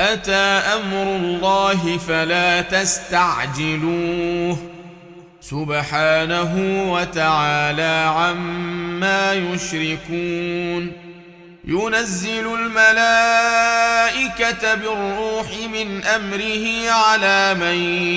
أتى أمر الله فلا تستعجلوه سبحانه وتعالى عما يشركون ينزل الملائكة بالروح من أمره على من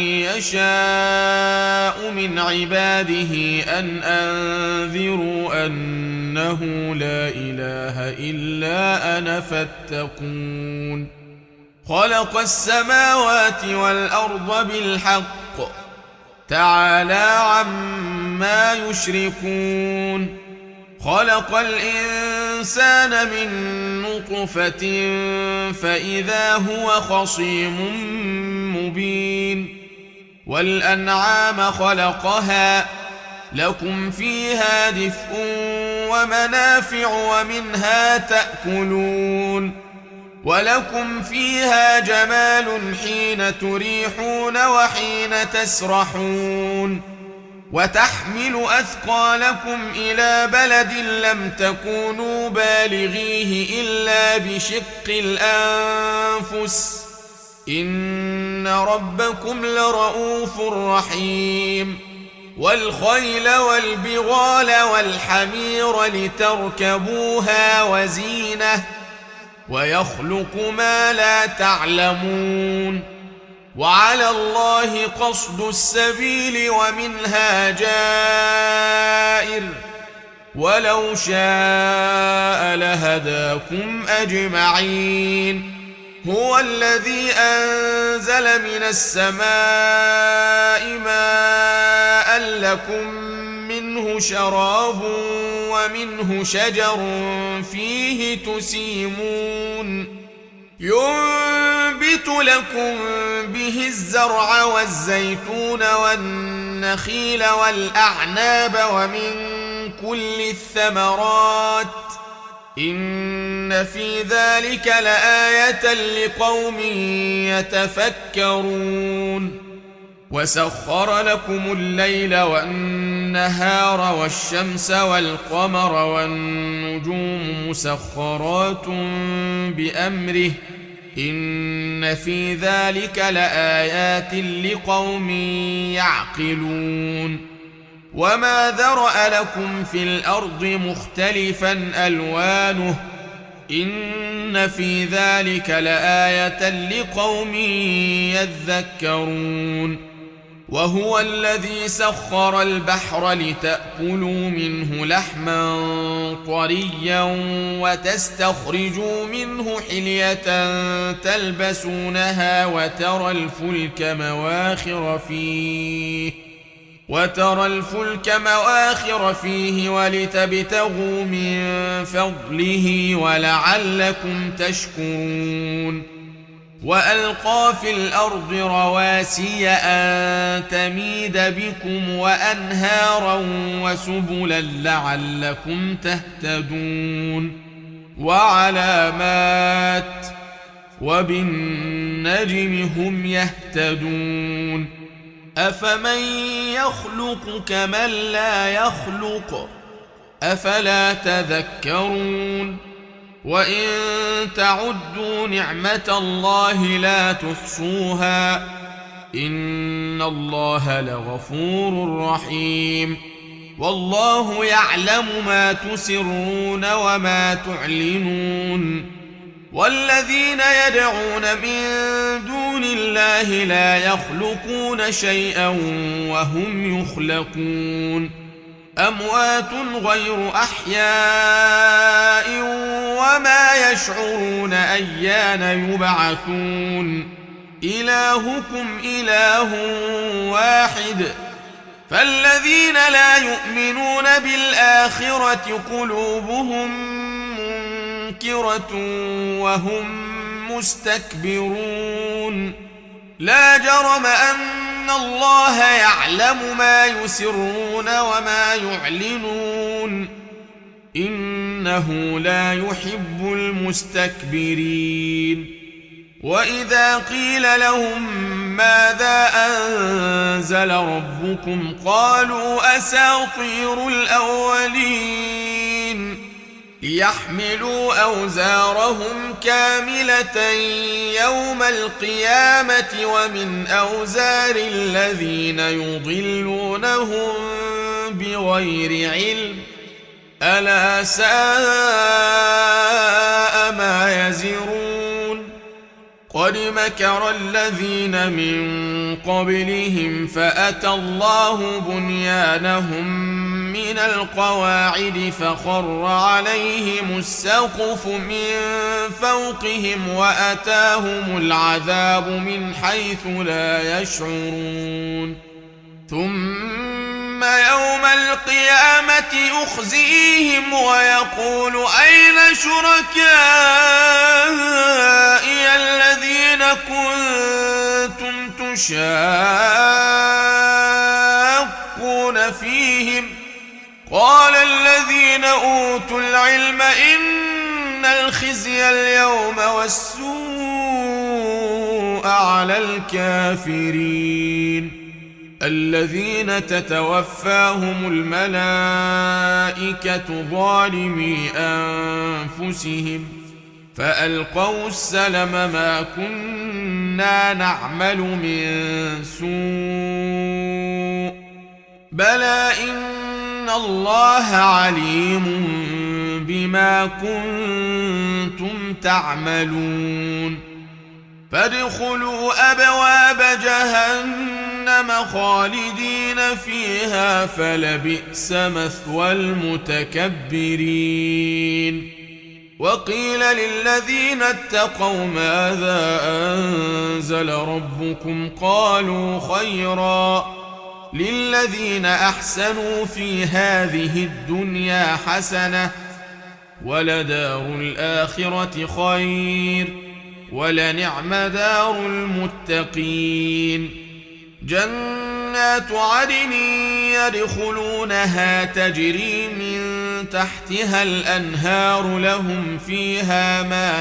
يشاء من عباده أن أنذروا أنه لا إله إلا أنا فاتقون خلق السماوات والأرض بالحق تعالى عما يشركون خلق الإنسان من نطفة فإذا هو خصيم مبين والأنعام خلقها لكم فيها دفء ومنافع ومنها تأكلون ولكم فيها جمال حين تريحون وحين تسرحون وتحمل أثقالكم إلى بلد لم تكونوا بالغيه إلا بشق الأنفس إن ربكم لرؤوف رحيم والخيل والبغال والحمير لتركبوها وزينة ويخلق ما لا تعلمون وعلى الله قصد السبيل ومنها جائر ولو شاء لهداكم أجمعين هو الذي أنزل من السماء ماء لكم منه شراب ومنه شجر فيه تسيمون ينبت لكم به الزرع والزيتون والنخيل والأعناب ومن كل الثمرات إن في ذلك لآية لقوم يتفكرون وسخر لكم الليل والنهار والشمس والقمر والنجوم مسخرات بأمره إن في ذلك لآيات لقوم يعقلون وما ذرأ لكم في الأرض مختلفا ألوانه إن في ذلك لآية لقوم يذكرون وهو الذي سخر البحر لتأكلوا منه لحما طريا وتستخرجوا منه حلية تلبسونها وترى الفلك مواخر فيه ولتبتغوا من فضله ولعلكم تشكرون وألقى في الأرض رواسي أن تميد بكم وأنهارا وسبلا لعلكم تهتدون وعلامات وبالنجم هم يهتدون أفمن يخلق كمن لا يخلق أفلا تذكرون وإن تعدوا نعمة الله لا تحصوها إن الله لغفور رحيم والله يعلم ما تسرون وما تعلنون والذين يدعون من دون الله لا يخلقون شيئا وهم يخلقون أموات غير أحياء وما يشعرون أيان يبعثون إلهكم إله واحد فالذين لا يؤمنون بالآخرة قلوبهم منكرة وهم مستكبرون لا جرم أن الله يعلم ما يسرون وما يعلنون إنه لا يحب المستكبرين وإذا قيل لهم ماذا أنزل ربكم قالوا أساطير الأولين ليحملوا أوزارهم كاملة يوم يوم القيامة ومن أوزار الذين يضلونهم بغير علم ألا ساء ما يزرون قد مكر الذين من قبلهم فأتى الله بنيانهم من القواعد فخر عليهم السقف من فوقهم وأتاهم العذاب من حيث لا يشعرون ثم يوم القيامة يخزيهم ويقول أين شركائي الذين كنتم تشاقون فيهم قال الذين أوتوا العلم إن الخزي اليوم والسوء على الكافرين الذين تتوفاهم الملائكة ظالمي أنفسهم فألقوا السلم ما كنا نعمل من سوء بلى إن الله عليم بما كنتم تعملون فادخلوا أبواب جهنم خالدين فيها فلبئس مثوى المتكبرين وقيل للذين اتقوا ماذا أنزل ربكم قالوا خيرا للذين أحسنوا في هذه الدنيا حسنة ولدار الآخرة خير ولنعم دار المتقين جنات عدن يدخلونها تجري من تحتها الأنهار لهم فيها ما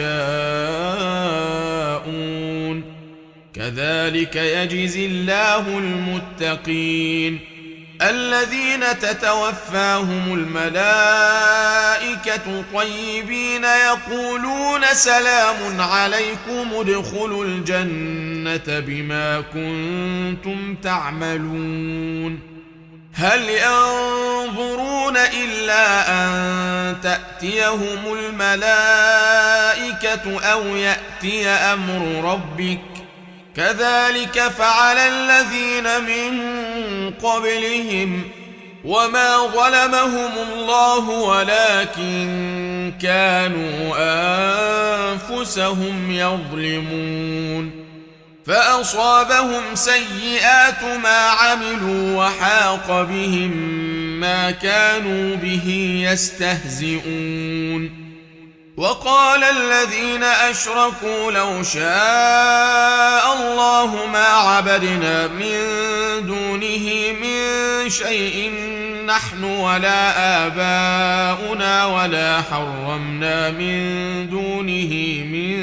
يشاءون كذلك يجزي الله المتقين الذين تتوفاهم الملائكة طيبين يقولون سلام عليكم ادخلوا الجنة بما كنتم تعملون هل ينظرون إلا أن تأتيهم الملائكة أو يأتي أمر ربك كذلك فعل الذين من قبلهم وما ظلمهم الله ولكن كانوا أنفسهم يظلمون فأصابهم سيئات ما عملوا وحاق بهم ما كانوا به يستهزئون وقال الذين أشركوا لو شاء الله ما عبدنا من دونه من شيء نحن ولا آباؤنا ولا حرمنا من دونه من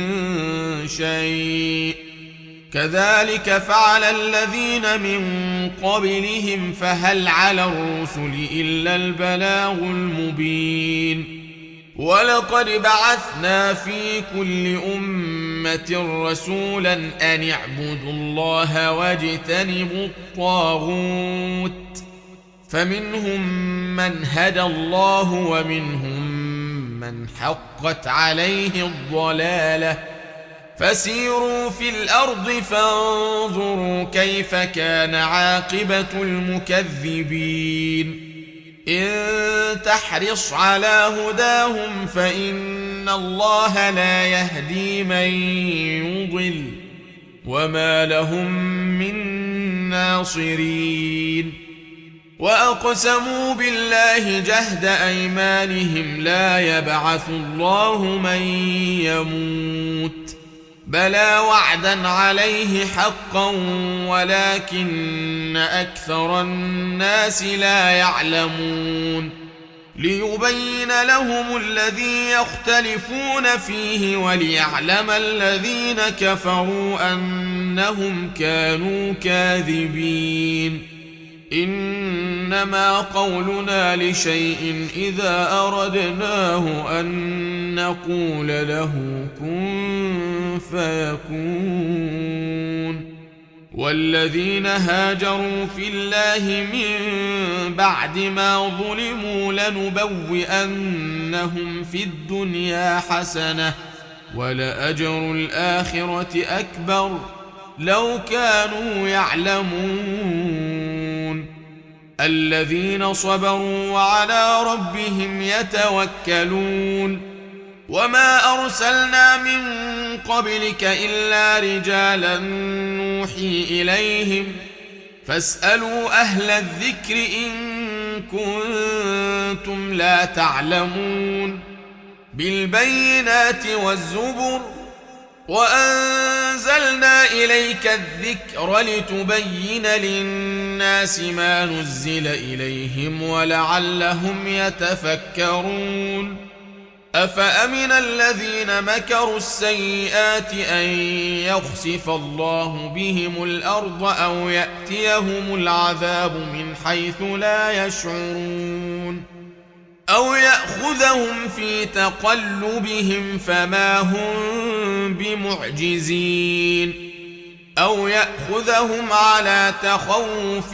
شيء كذلك فعل الذين من قبلهم فهل على الرسل إلا البلاغ المبين ولقد بعثنا في كل أمة رسولا أن اعبدوا الله واجتنبوا الطاغوت فمنهم من هدى الله ومنهم من حقت عليه الضلالة فسيروا في الأرض فانظروا كيف كان عاقبة المكذبين إن تحرص على هداهم فإن الله لا يهدي من يضل وما لهم من ناصرين وأقسموا بالله جهد أيمانهم لا يبعث الله من يموت بلى وعدا عليه حقا ولكن أكثر الناس لا يعلمون ليبين لهم الذي يختلفون فيه وليعلم الذين كفروا أنهم كانوا كاذبين إنما قولنا لشيء إذا أردناه أن نقول له كن فيكون. والذين هاجروا في الله من بعد ما ظلموا لنبوئنهم في الدنيا حسنة ولأجر الآخرة أكبر لو كانوا يعلمون. الذين صبروا وعلى ربهم يتوكلون. وما أرسلنا من قبلك إلا رجالا نوحي إليهم فاسألوا أهل الذكر إن كنتم لا تعلمون. بالبينات والزبر وأنزلنا إليك الذكر لتبين للناس ما نزل إليهم ولعلهم يتفكرون. أفأمن الذين مكروا السيئات أن يخسف الله بهم الأرض أو يأتيهم العذاب من حيث لا يشعرون أو يأخذهم في تقلبهم فما هم بمعجزين أو يأخذهم على تخوف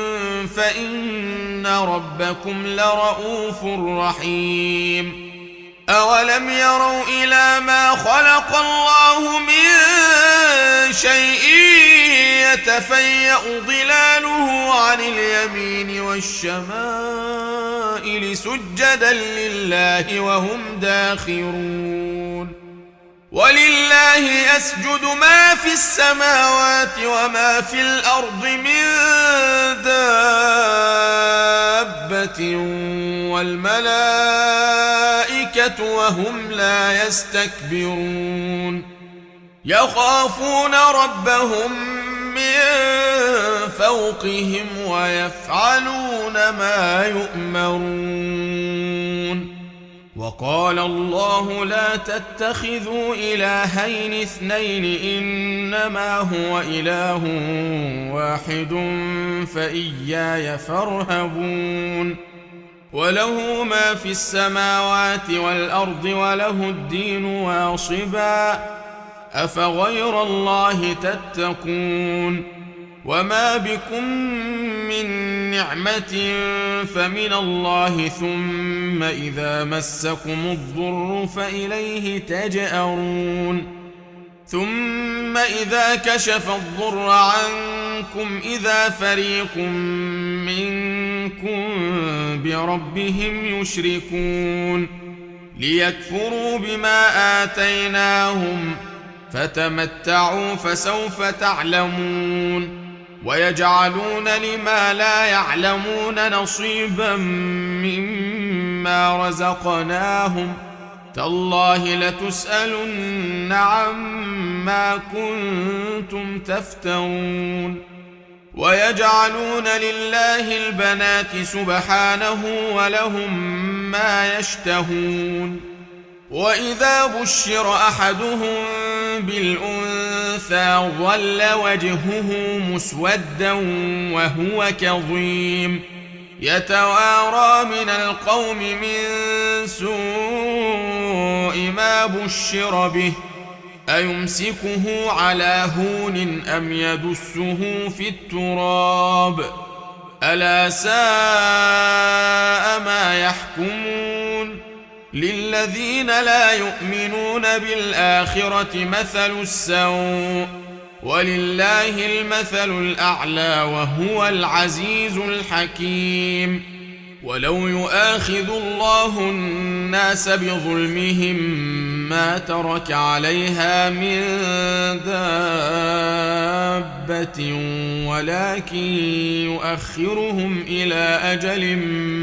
فإن ربكم لرؤوف رحيم. أولم يروا إلى ما خلق الله من شيء يتفيأ ظلاله عن اليمين والشمائل سجدا لله وهم داخرون. ولله يسجد ما في السماوات وما في الأرض من دابة والملائكة وهم لا يستكبرون. يخافون ربهم من فوقهم ويفعلون ما يؤمرون. وقال الله لا تتخذوا إلهين اثنين إنما هو إله واحد فإياي فارهبون. وله ما في السماوات والأرض وله الدين واصبا أفغير الله تتقون. وما بكم من نعمة فمن الله ثم إذا مسكم الضر فإليه تجأرون. ثم إذا كشف الضر عنكم إذا فريق منكم بربهم يشركون ليكفروا بما آتيناهم فتمتعوا فسوف تعلمون. ويجعلون لما لا يعلمون نصيبا مما رزقناهم تالله لتسألن عما كنتم تفترون. ويجعلون لله البنات سبحانه ولهم ما يشتهون. وإذا بشر أحدهم بالأنثى ظل وجهه مسودا وهو كظيم يتوارى من القوم من سوء ما بشر به أيمسكه على هون أم يدسه في التراب ألا ساء ما يحكمون. للذين لا يؤمنون بالآخرة مثل السوء ولله المثل الأعلى وهو العزيز الحكيم. ولو يؤاخذ الله الناس بظلمهم ما ترك عليها من دابة ولكن يؤخرهم إلى أجل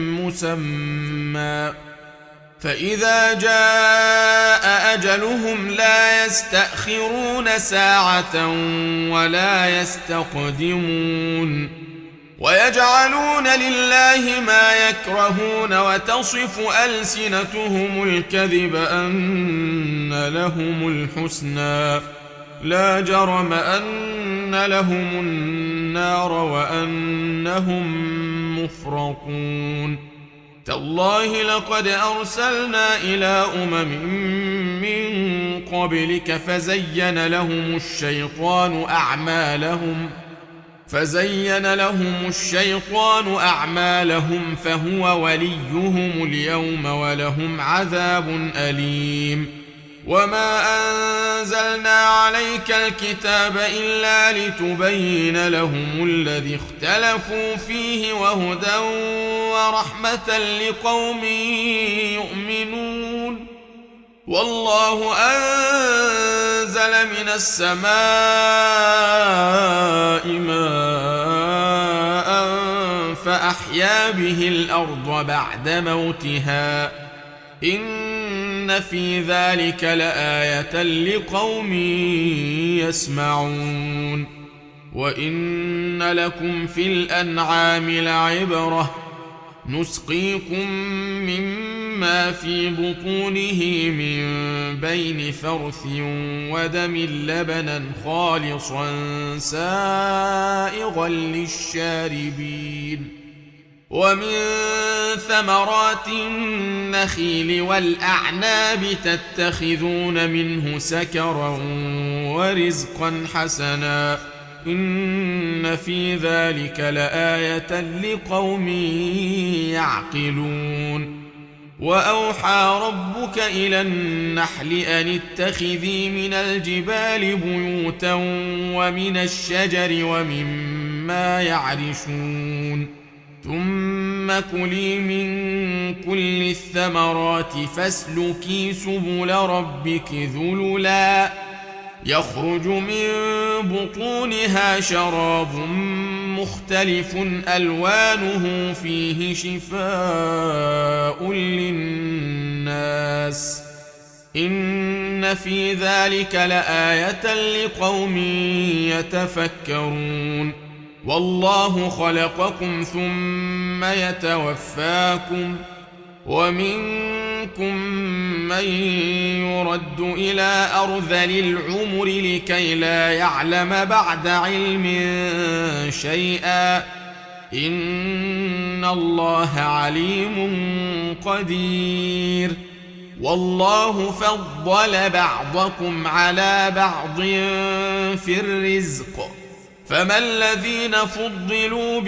مسمى فإذا جاء أجلهم لا يستأخرون ساعة ولا يستقدمون. ويجعلون لله ما يكرهون وتصف ألسنتهم الكذب أن لهم الحسنى لا جرم أن لهم النار وأنهم مفرطون تالله لقد أرسلنا إلى من قبلك فزين لهم الشيطان أعمالهم فهو وليهم اليوم ولهم عذاب أليم وما أنزلنا عليك الكتاب إلا لتبين لهم الذي اختلفوا فيه وهدى ورحمة لقوم يؤمنون والله أنزل من السماء ماء فأحيا به الأرض بعد موتها إن في ذلك لآية لقوم يسمعون وإن لكم في الأنعام لعبرة نسقيكم مما في بطونه من بين فرث ودم لبنا خالصا سائغا للشاربين ومن ثمرات النخيل والأعناب تتخذون منه سكرا ورزقا حسنا إن في ذلك لآية لقوم يعقلون وأوحى ربك إلى النحل أن اتخذي من الجبال بيوتا ومن الشجر ومما يعرشون ثم كلي من كل الثمرات فاسلكي سبل ربك ذللا يخرج من بطونها شراب مختلف ألوانه فيه شفاء للناس إن في ذلك لآية لقوم يتفكرون والله خلقكم ثم يتوفاكم ومنكم من يرد إلى أرذل العمر لكي لا يعلم بعد علم شيئا إن الله عليم قدير والله فضل بعضكم على بعض في الرزق فما الذين فضلوا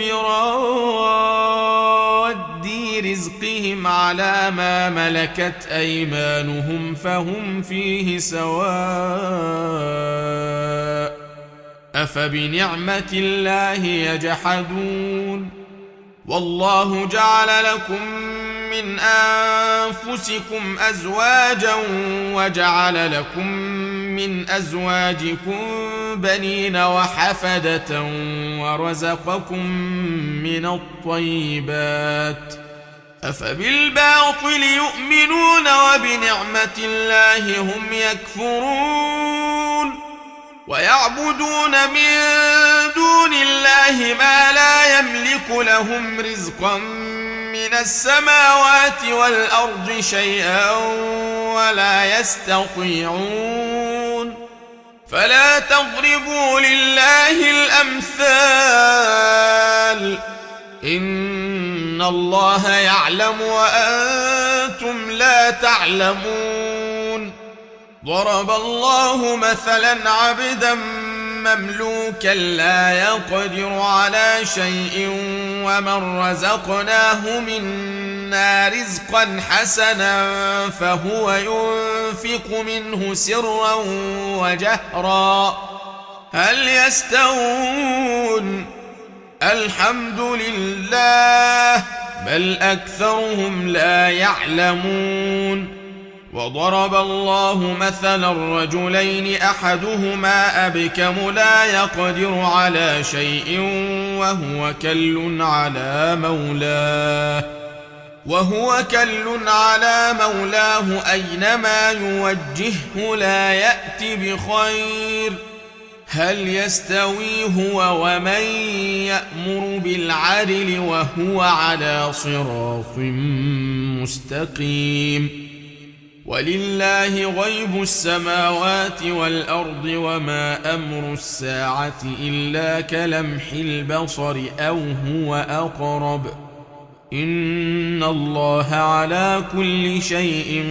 براد رزقهم على ما ملكت أيمانهم فهم فيه سواء أفبنعمة الله يجحدون والله جعل لكم من أنفسكم أزواجا وجعل لكم من أزواجكم بنين وحفدة ورزقكم من الطيبات أفبالباطل يؤمنون وبنعمة الله هم يكفرون ويعبدون من دون الله ما لا يملك لهم رزقا من السماوات والأرض شيئا ولا يستطيعون فلا تضربوا لله الأمثال إن الله يعلم وأنتم لا تعلمون ضرب الله مثلا عبدا مملوكا لا يقدر على شيء ومن رزقناه منا رزقا حسنا فهو ينفق منه سرا وجهرا هل يستوون الحمد لله بل أكثرهم لا يعلمون وضرب الله مثلا رجلين أحدهما أبكم لا يقدر على شيء وهو كل على مولاه أينما يوجهه لا يأت بخير هل يستوي هو ومن يأمر بالعدل وهو على صراط مستقيم ولله غيب السماوات والأرض وما أمر الساعة إلا كلمح البصر أو هو أقرب إن الله على كل شيء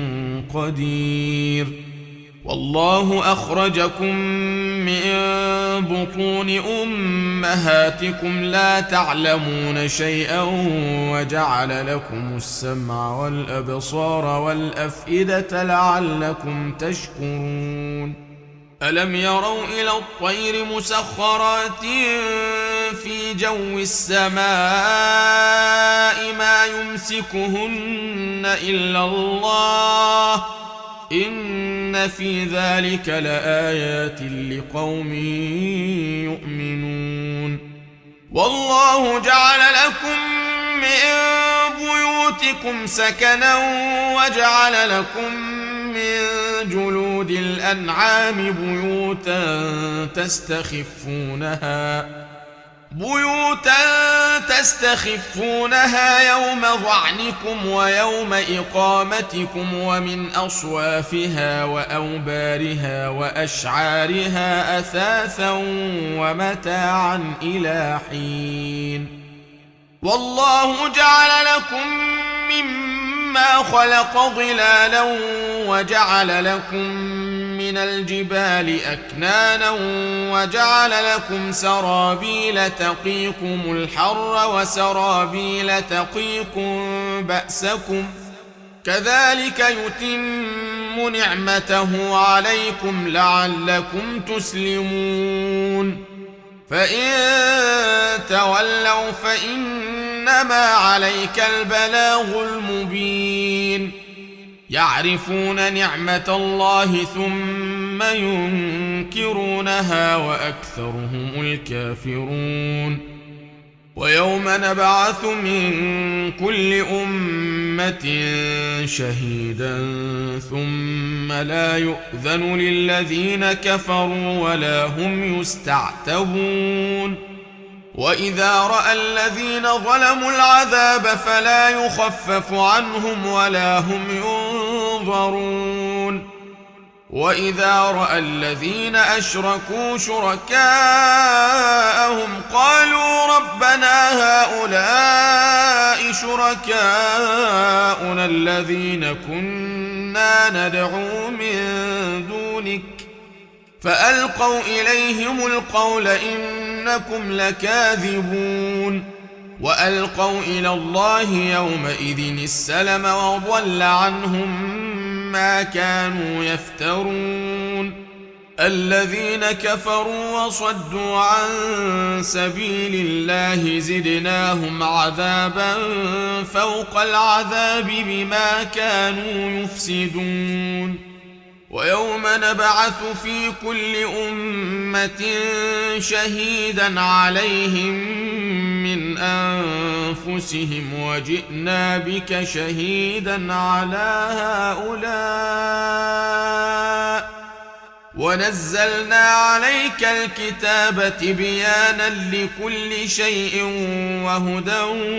قدير والله أخرجكم من بطون أمهاتكم لا تعلمون شيئا وجعل لكم السمع والأبصار والأفئدة لعلكم تشكرون ألم يروا إلى الطير مسخرات في جو السماء ما يمسكهن إلا الله إن في ذلك لآيات لقوم يؤمنون والله جعل لكم من بيوتكم سكنا وجعل لكم من جلود الأنعام بيوتا تستخفونها يوم ظعنكم ويوم إقامتكم ومن أصوافها وأوبارها وأشعارها أثاثا ومتاعا إلى حين والله جعل لكم مما خلق ظلالا وجعل لكم من الجبال أكنانا وجعل لكم سرابيل تقيكم الحر وسرابيل تقيكم بأسكم كذلك يتم نعمته عليكم لعلكم تسلمون فإن تولوا فإنما عليك البلاغ المبين يعرفون نعمة الله ثم ينكرونها وأكثرهم الكافرون ويوم نبعث من كل أمة شهيدا ثم لا يؤذن للذين كفروا ولا هم يستعتبون وإذا رأى الذين ظلموا العذاب فلا يخفف عنهم ولا هم ينظرون وإذا رأى الذين أشركوا شركاءهم قالوا ربنا هؤلاء شركاؤنا الذين كنا ندعو من دونك فألقوا إليهم القول إنكم لكاذبون وألقوا إلى الله يومئذ السلم وضل عنهم ما كانوا يفترون الذين كفروا وصدوا عن سبيل الله زدناهم عذابا فوق العذاب بما كانوا يفسدون ويوم نبعث في كل أمة شهيدا عليهم من أنفسهم وجئنا بك شهيدا على هؤلاء ونزلنا عليك الكتاب تبيانا لكل شيء وهدى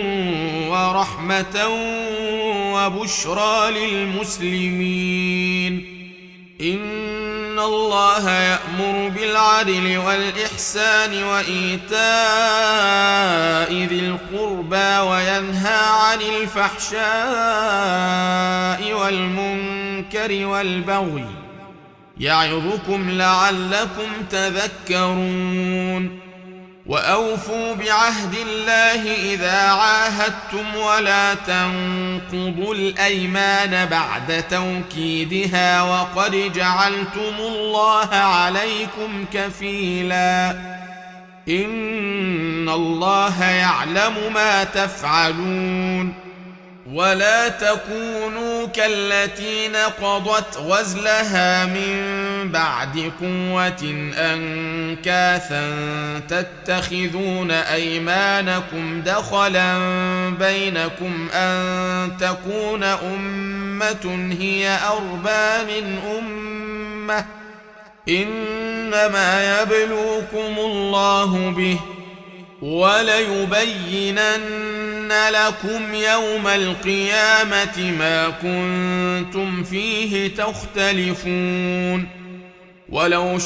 ورحمة وبشرى للمسلمين إن الله يأمر بالعدل والإحسان وإيتاء ذي القربى وينهى عن الفحشاء والمنكر والبغي يعظكم لعلكم تذكرون وأوفوا بعهد الله إذا عاهدتم ولا تنقضوا الأيمان بعد توكيدها وقد جعلتم الله عليكم كفيلا إن الله يعلم ما تفعلون ولا تكونوا كالتي نقضت غزلها من بعد قوة أنكاثا تتخذون أيمانكم دخلا بينكم أن تكون أمة هي أربى من أمة إنما يبلوكم الله به وليبينن لكم يوم القيامة ما كنتم فيه تختلفون ولو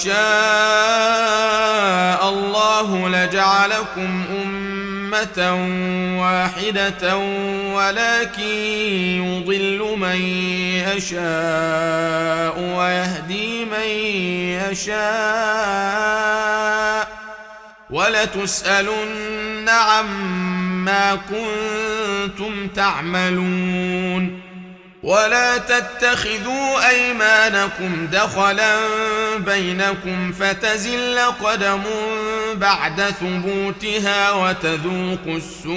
شاء الله لجعلكم أمة واحدة ولكن يضل من يشاء ويهدي من يشاء ولتسألن عما كنتم تعملون ولا تتخذوا أيمانكم دخلا بينكم فتزل قدم بعد ثبوتها وتذوقوا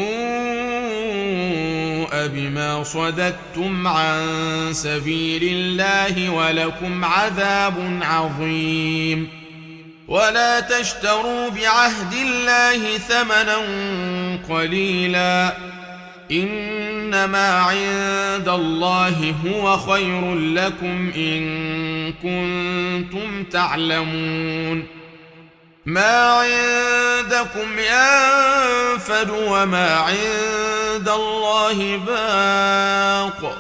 السوء بما صددتم عن سبيل الله ولكم عذاب عظيم ولا تشتروا بعهد الله ثمنا قليلا إنما عند الله هو خير لكم إن كنتم تعلمون ما عندكم ينفد وما عند الله باق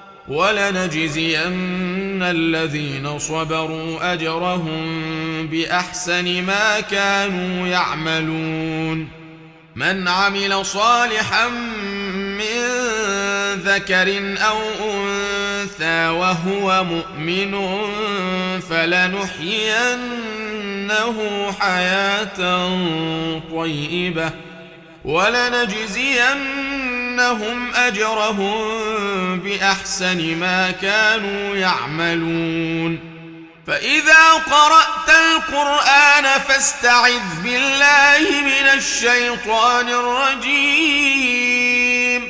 ولنجزين الذين صبروا أجرهم بأحسن ما كانوا يعملون من عمل صالحا من ذكر أو أنثى وهو مؤمن فلنحيينه حياة طيبة ولنجزينهم أجرهم بأحسن ما كانوا يعملون فإذا قرأت القرآن فاستعذ بالله من الشيطان الرجيم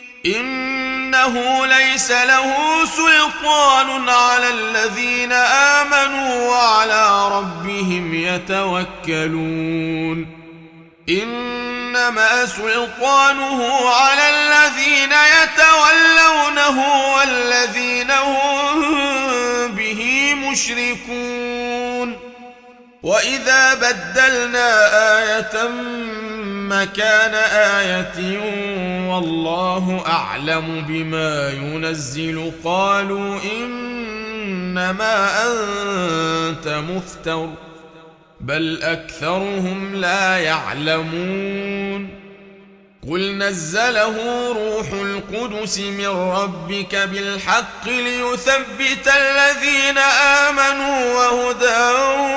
إنه ليس له سلطان على الذين آمنوا وعلى ربهم يتوكلون إنما سلطانه على الذين يتولونه والذين هم به مشركون وإذا بدلنا آية مكان آية والله أعلم بما ينزل قالوا إنما أنت مفتر بل أكثرهم لا يعلمون قل نزله روح القدس من ربك بالحق ليثبت الذين آمنوا وهدى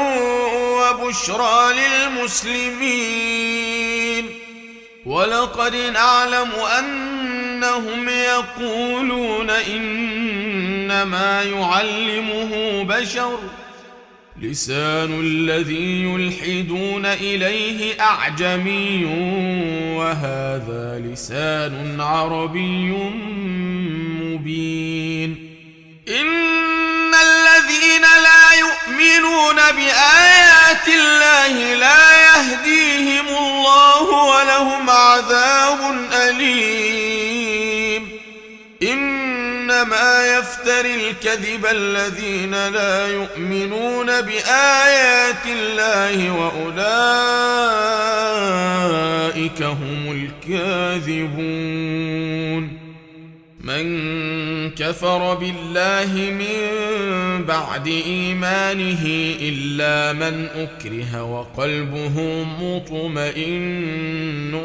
وبشرى للمسلمين ولقد نعلم أنهم يقولون إنما يعلمه بشر لسان الذي يلحدون إليه أعجمي وهذا لسان عربي مبين إن الذين لا يؤمنون بآيات الله لا يهديهم الله ولهم عذاب أليم إنما يفتري الكذب الذين لا يؤمنون بآيات الله وأولئك هم الكاذبون من كفر بالله من بعد إيمانه إلا من أكره وقلبه مطمئن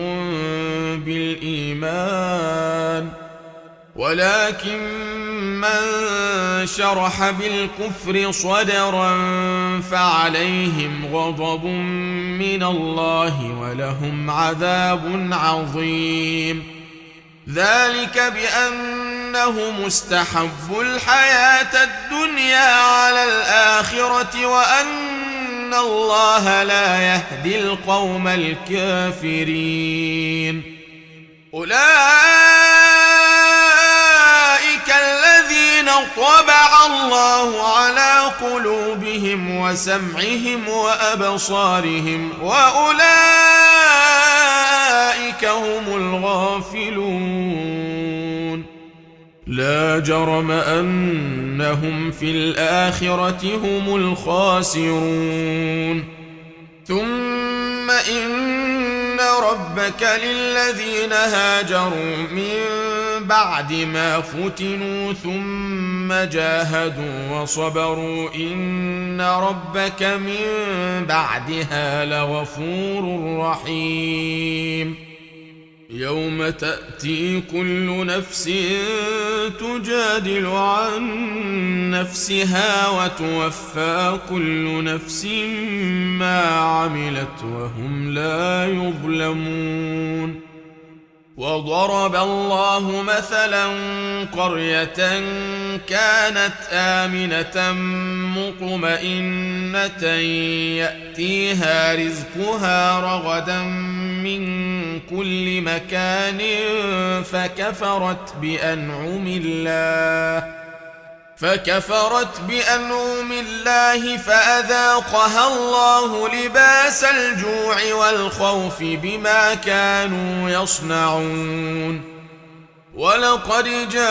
بالإيمان ولكن من شرح بالكفر صدرا فعليهم غضب من الله ولهم عذاب عظيم ذلك بأنهم استحبوا الحياة الدنيا على الآخرة وأن الله لا يهدي القوم الكافرين أولئك الذين طبع الله على قلوبهم وسمعهم وأبصارهم وأولئك هم الغافلون لا جرم أنهم في الآخرة هم الخاسرون ثم إن ربك ربك للذين هاجروا من بعد ما فتنوا ثم جاهدوا وصبروا إن ربك من بعدها لغفور رحيم يوم تأتي كل نفس تجادل عن نفسها وتوفى كل نفس ما عملت وهم لا يظلمون وضرب الله مثلا قرية كانت آمنة مطمئنة يأتيها رزقها رغدا من كل مكان فكفرت بأنعم الله فأذاقها الله لباس الجوع والخوف بما كانوا يصنعون ولقد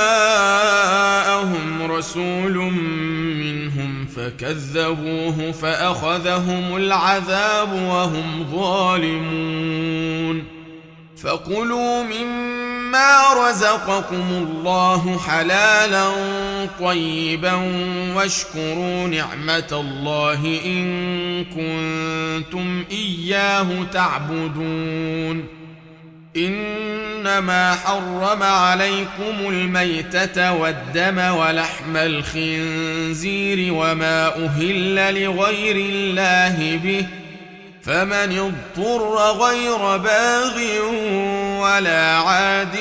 جاءهم رسول منهم فكذبوه فأخذهم العذاب وهم ظالمون فكلوا مما رزقكم الله حلالا طيبا واشكروا نعمة الله إن كنتم إياه تعبدون إنما حرم عليكم الميتة والدم ولحم الخنزير وما أهل لغير الله به فمن اضطر غير باغ ولا عاد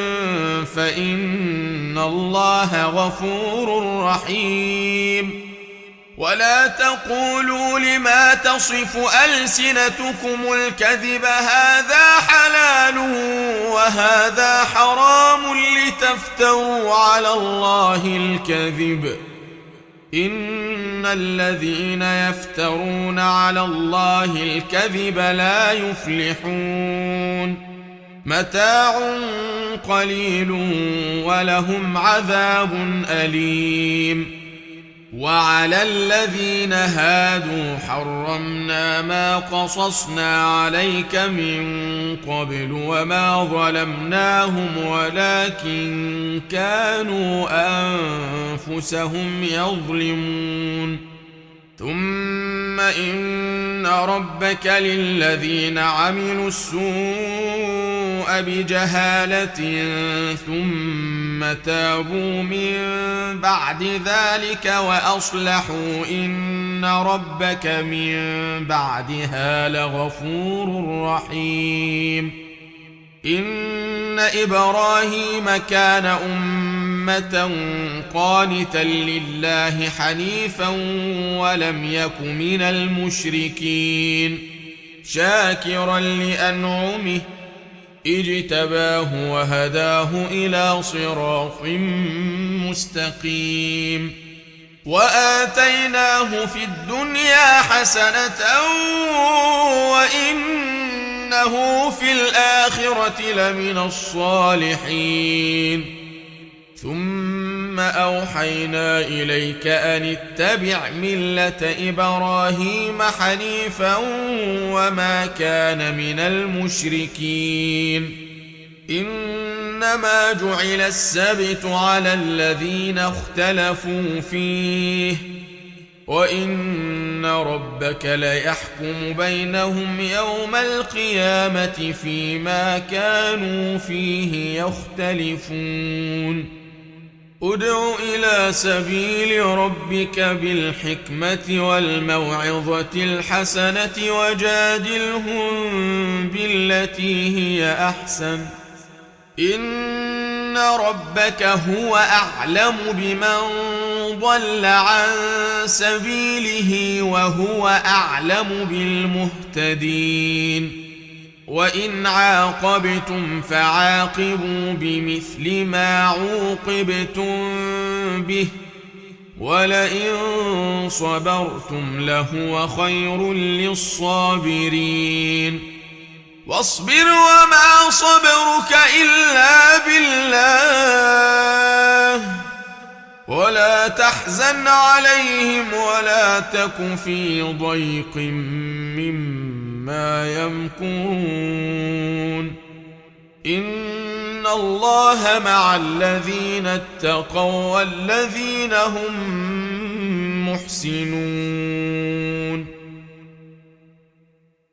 فإن الله غفور رحيم ولا تقولوا لما تصف ألسنتكم الكذب هذا حلال وهذا حرام لتفتروا على الله الكذب إن الذين يفترون على الله الكذب لا يفلحون متاع قليل ولهم عذاب أليم وعلى الذين هادوا حرمنا ما قصصنا عليك من قبل وما ظلمناهم ولكن كانوا أنفسهم يظلمون ثم إن ربك للذين عملوا السوء بجهالة ثم تابوا من بعد ذلك وأصلحوا إن ربك من بعدها لغفور رحيم إن إبراهيم كان أمة قانتا لله حنيفا ولم يك من المشركين شاكرا لأنعمه اجتباه وهداه إلى صراط مستقيم وآتيناه في الدنيا حسنة وإنه في الآخرة لمن الصالحين ثم أوحينا إليك أن اتبع ملة إبراهيم حنيفا وما كان من المشركين إنما جعل السبت على الذين اختلفوا فيه وإن ربك ليحكم بينهم يوم القيامة فيما كانوا فيه يختلفون ادع إلى سبيل ربك بالحكمة والموعظة الحسنة وجادلهم بالتي هي أحسن إن ربك هو أعلم بمن ضل عن سبيله وهو أعلم بالمهتدين وإن عاقبتم فعاقبوا بمثل ما عوقبتم به ولئن صبرتم لهو خير للصابرين واصبر وما صبرك إلا بالله ولا تحزن عليهم ولا تك في ضيق مما يمكرون إن الله مع الذين اتقوا والذين هم محسنون